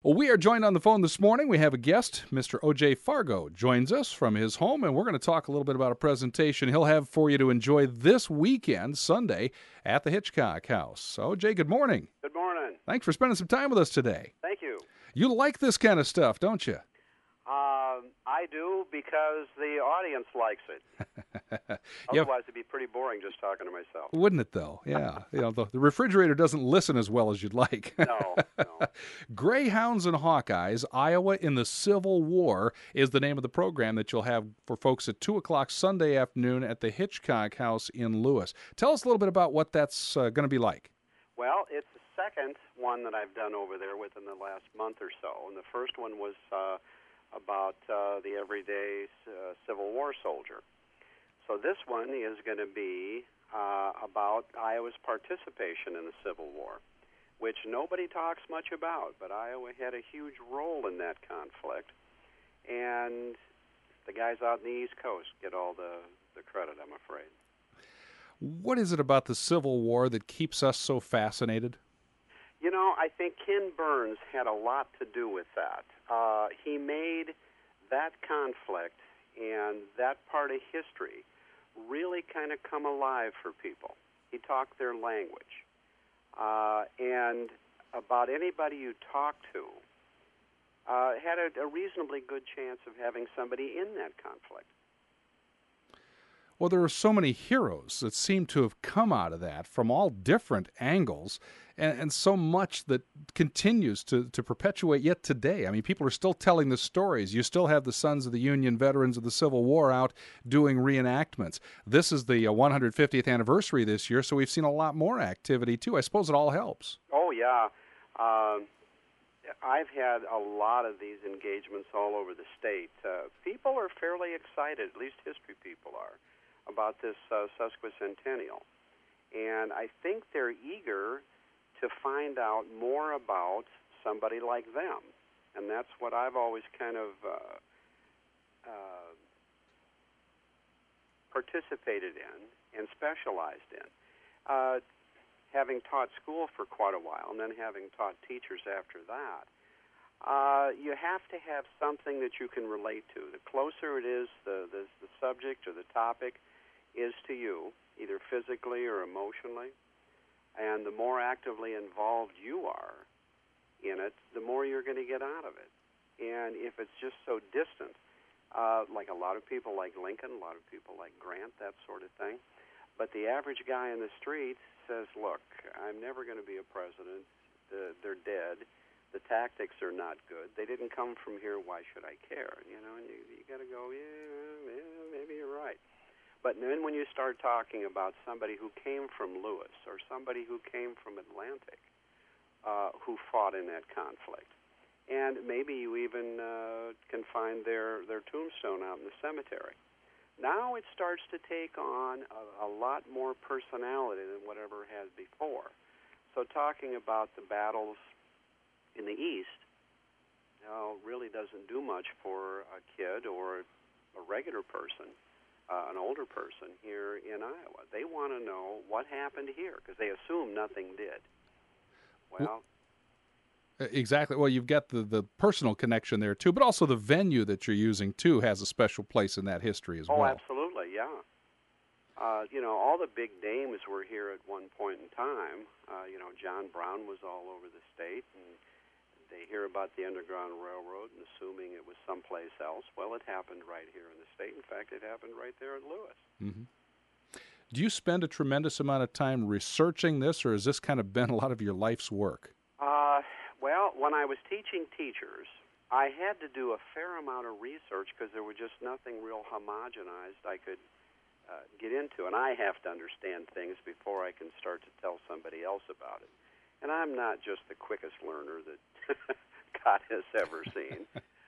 Well, we are joined on the phone this morning. We have a guest. Mr. O.J. Fargo joins us from his home, and we're going to talk a little bit about a presentation he'll have for you to enjoy this weekend, Sunday, at the Hitchcock House. O.J., good morning. Good morning. Thanks for spending some time with us today. Thank you. You like this kind of stuff, don't you? I do because the audience likes it. Otherwise, it'd be pretty boring just talking to myself. Wouldn't it, though? Yeah. The refrigerator doesn't listen as well as you'd like. No. Greyhounds and Hawkeyes, Iowa in the Civil War is the name of the program that you'll have for folks at 2 o'clock Sunday afternoon at the Hitchcock House in Lewis. Tell us a little bit about what that's going to be like. Well, it's the second one that I've done over there within the last month or so. And the first one was about the everyday Civil War soldier. So this one is going to be about Iowa's participation in the Civil War, which nobody talks much about, but Iowa had a huge role in that conflict. And the guys out in the East Coast get all the credit, I'm afraid. What is it about the Civil War that keeps us so fascinated? You know, I think Ken Burns had a lot to do with that. He made that conflict and that part of history really kind of come alive for people. He talked their language. And about anybody you talked to had a reasonably good chance of having somebody in that conflict. Well, there are so many heroes that seem to have come out of that from all different angles, and so much that continues to perpetuate yet today. I mean, people are still telling the stories. You still have the Sons of the Union veterans of the Civil War out doing reenactments. This is the 150th anniversary this year, so we've seen a lot more activity, too. I suppose it all helps. Oh, yeah. I've had a lot of these engagements all over the state. People are fairly excited, at least history people are, about this sesquicentennial. And I think they're eager to find out more about somebody like them. And that's what I've always kind of participated in and specialized in. Having taught school for quite a while and then having taught teachers after that, you have to have something that you can relate to. The closer it is, the subject or the topic is to you, either physically or emotionally, and the more actively involved you are in it, the more you're going to get out of it. And if it's just so distant, like a lot of people like Lincoln, a lot of people like Grant, that sort of thing, but the average guy in the street says, look, I'm never going to be a president. They're dead. The tactics are not good. They didn't come from here. Why should I care? You know, and you got to go, yeah, maybe you're right. But then when you start talking about somebody who came from Lewis or somebody who came from Atlantic who fought in that conflict, and maybe you even can find their tombstone out in the cemetery, now it starts to take on a lot more personality than whatever it has before. So talking about the battles in the East really doesn't do much for a kid or a regular person. An older person here in Iowa. They want to know what happened here because they assume nothing did. Well, exactly. Well, you've got the personal connection there, too, but also the venue that you're using, too, has a special place in that history as well. Oh, absolutely, yeah. All the big names were here at one point in time. John Brown was all over the state, and they hear about the Underground Railroad and assuming it was someplace else. Well, it happened right here in the state. In fact, it happened right there in Lewis. Mm-hmm. Do you spend a tremendous amount of time researching this, or has this kind of been a lot of your life's work? Well, when I was teaching teachers, I had to do a fair amount of research because there was just nothing real homogenized I could get into. And I have to understand things before I can start to tell somebody else about it. And I'm not just the quickest learner that God has ever seen.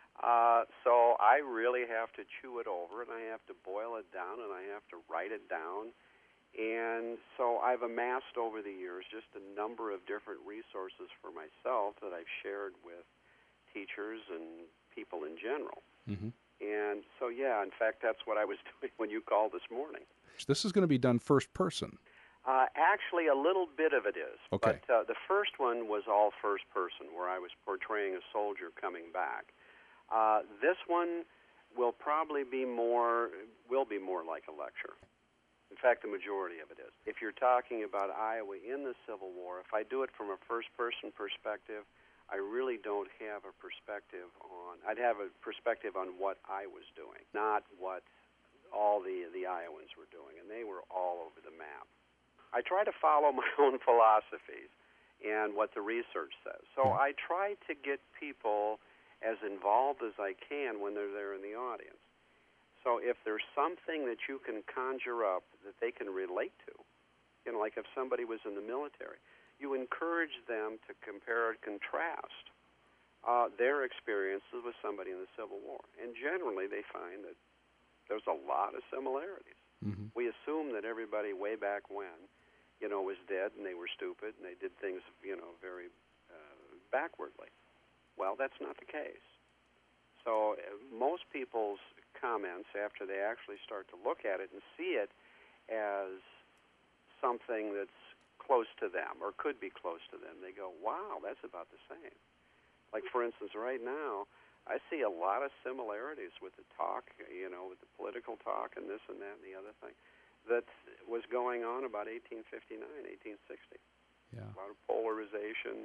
So I really have to chew it over, and I have to boil it down, and I have to write it down. And so I've amassed over the years just a number of different resources for myself that I've shared with teachers and people in general. Mm-hmm. And so, yeah, in fact, that's what I was doing when you called this morning. This is going to be done first person. Actually, a little bit of it is. Okay. But the first one was all first person, where I was portraying a soldier coming back. This one will probably be more like a lecture. In fact, the majority of it is. If you're talking about Iowa in the Civil War, if I do it from a first-person perspective, I really don't have a perspective on. I'd have a perspective on what I was doing, not what all the Iowans were doing, and they were all over the map. I try to follow my own philosophies and what the research says. So I try to get people as involved as I can when they're there in the audience. So if there's something that you can conjure up that they can relate to, like if somebody was in the military, you encourage them to compare and contrast their experiences with somebody in the Civil War. And generally they find that there's a lot of similarities. Mm-hmm. We assume that everybody way back when, was dead and they were stupid and they did things, very backwardly. Well, that's not the case. So most people's comments, after they actually start to look at it and see it as something that's close to them or could be close to them, they go, wow, that's about the same. Like, for instance, right now, I see a lot of similarities with the talk, with the political talk and this and that and the other thing that was going on about 1859, 1860. Yeah. A lot of polarization,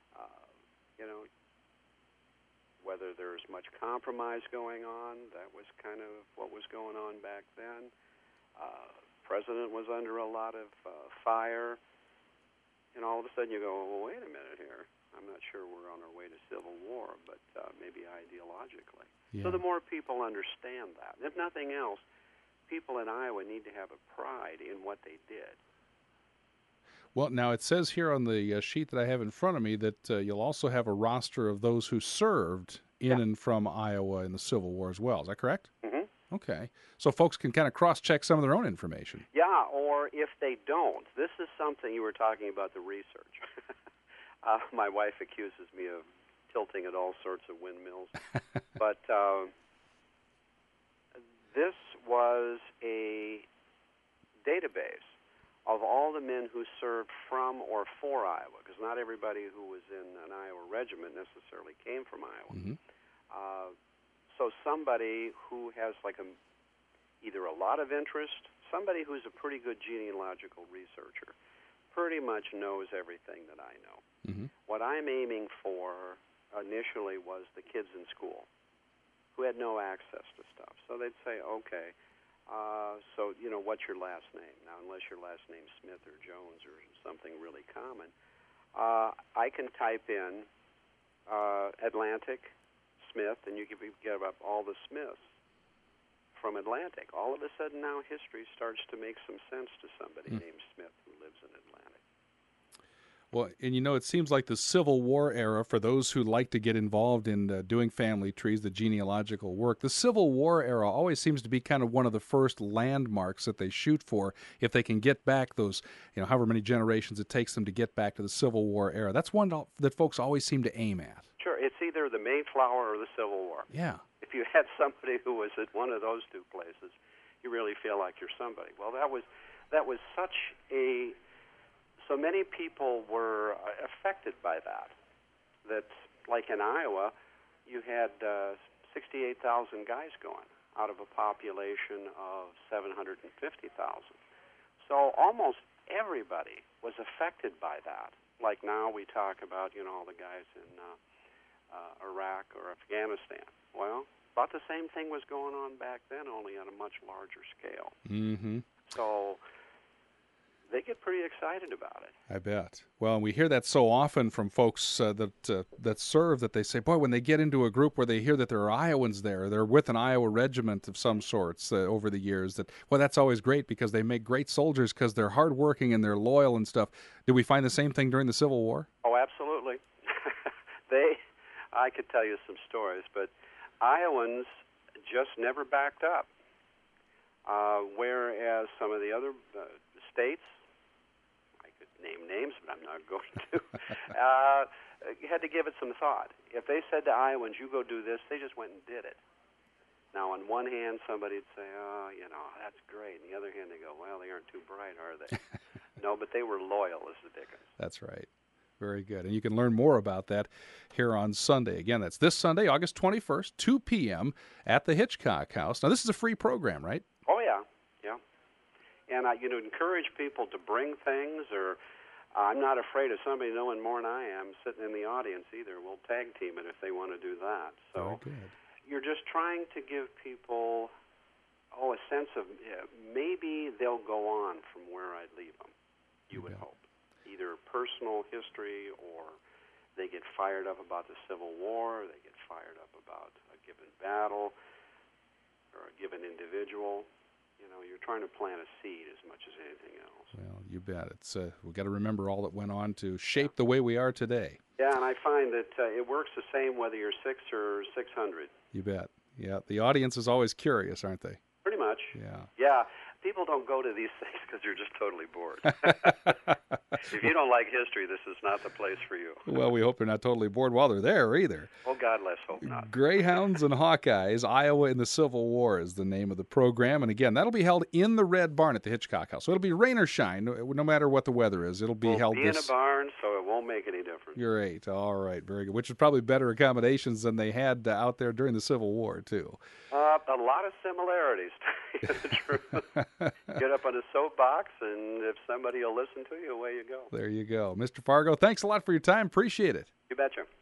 whether there's much compromise going on. That was kind of what was going on back then. President was under a lot of fire, and all of a sudden you go, well, wait a minute here. I'm not sure we're on our way to civil war, but maybe ideologically. Yeah. So the more people understand that, if nothing else, people in Iowa need to have a pride in what they did. Well, now it says here on the sheet that I have in front of me that you'll also have a roster of those who served in and from Iowa in the Civil War as well. Is that correct? Mm-hmm. Okay. So folks can kind of cross-check some of their own information. Yeah, or if they don't, this is something you were talking about, the research. My wife accuses me of tilting at all sorts of windmills. But this was a database of all the men who served from or for Iowa, because not everybody who was in an Iowa regiment necessarily came from Iowa. Mm-hmm. So somebody who has either a lot of interest, somebody who's a pretty good genealogical researcher, pretty much knows everything that I know. Mm-hmm. What I'm aiming for initially was the kids in school who had no access to stuff. So they'd say, okay, so, what's your last name? Now, unless your last name's Smith or Jones or something really common, I can type in Atlantic, Smith, and you can get up all the Smiths from Atlantic. All of a sudden now history starts to make some sense to somebody named Smith who lives in Atlantic. Well, and it seems like the Civil War era, for those who like to get involved in doing family trees, the genealogical work, the Civil War era always seems to be kind of one of the first landmarks that they shoot for if they can get back those, however many generations it takes them to get back to the Civil War era. That's one that folks always seem to aim at. Sure, it's either the Mayflower or the Civil War. Yeah. If you had somebody who was at one of those two places, you really feel like you're somebody. Well, that was such a... So many people were affected by that. That, like in Iowa, you had 68,000 guys going out of a population of 750,000. So almost everybody was affected by that. Like now we talk about, all the guys in Iraq or Afghanistan. Well, about the same thing was going on back then, only on a much larger scale. Mm-hmm. So they get pretty excited about it. I bet. Well, and we hear that so often from folks that serve, that they say, boy, when they get into a group where they hear that there are Iowans there, they're with an Iowa regiment of some sorts over the years, that's always great because they make great soldiers because they're hardworking and they're loyal and stuff. Did we find the same thing during the Civil War? Oh, absolutely. I could tell you some stories, but Iowans just never backed up. Whereas some of the other states, I could name names, but I'm not going to, had to give it some thought. If they said to Iowans, you go do this, they just went and did it. Now, on one hand, somebody would say, oh, that's great. On the other hand, they go, well, they aren't too bright, are they? No, but they were loyal as the Dickens. That's right. Very good. And you can learn more about that here on Sunday. Again, that's this Sunday, August 21st, 2 p.m. at the Hitchcock House. Now, this is a free program, right? Oh, yeah. Yeah. And I encourage people to bring things, or I'm not afraid of somebody knowing more than I am sitting in the audience either. We'll tag team it if they want to do that. So Very good. you're just trying to give people, a sense of maybe they'll go on from where I leave them, you would hope. Either personal history, or they get fired up about the Civil War, they get fired up about a given battle or a given individual. You're trying to plant a seed as much as anything else. Well, you bet. It's we've got to remember all that went on to shape the way we are today. Yeah, and I find that it works the same whether you're 6 or 600. You bet. Yeah, the audience is always curious, aren't they? Pretty much. Yeah. Yeah. People don't go to these things because you're just totally bored. If you don't like history, this is not the place for you. Well, we hope they're not totally bored while they're there either. Oh, God, let's hope not. Greyhounds and Hawkeyes, Iowa in the Civil War is the name of the program. And again, that'll be held in the Red Barn at the Hitchcock House. So it'll be rain or shine, no matter what the weather is. It'll be held in a barn, so it won't make any difference. Great. All right. Very good. Which is probably better accommodations than they had out there during the Civil War, too. A lot of similarities, to tell you the truth. Get up on a soapbox, and if somebody will listen to you, away you go. There you go. Mr. Fargo, thanks a lot for your time. Appreciate it. You betcha.